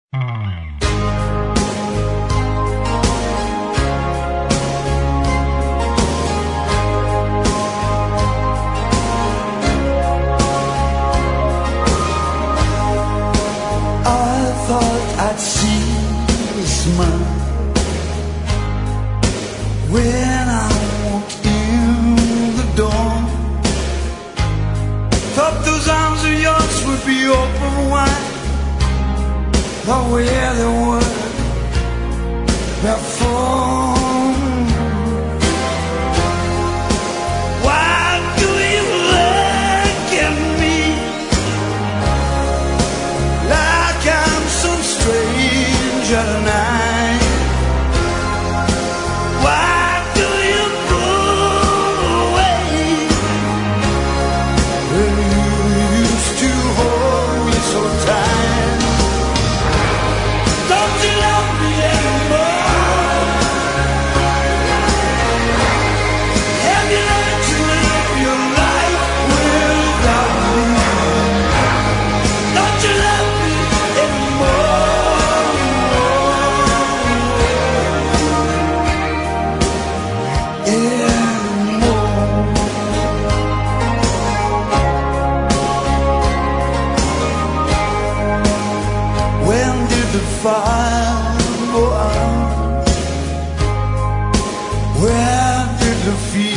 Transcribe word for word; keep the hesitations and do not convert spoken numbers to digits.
I'd see a smile when I walked in the door. Thought those arms of yours would be open wide, but where they were before. Why do you look at me like I'm some stranger tonight? Why do you pull away when you used to hold me so tight? Don't you love me anymore? Have you learned to live your life without me? Don't you love me anymore? When did the fire go out? Where did the fear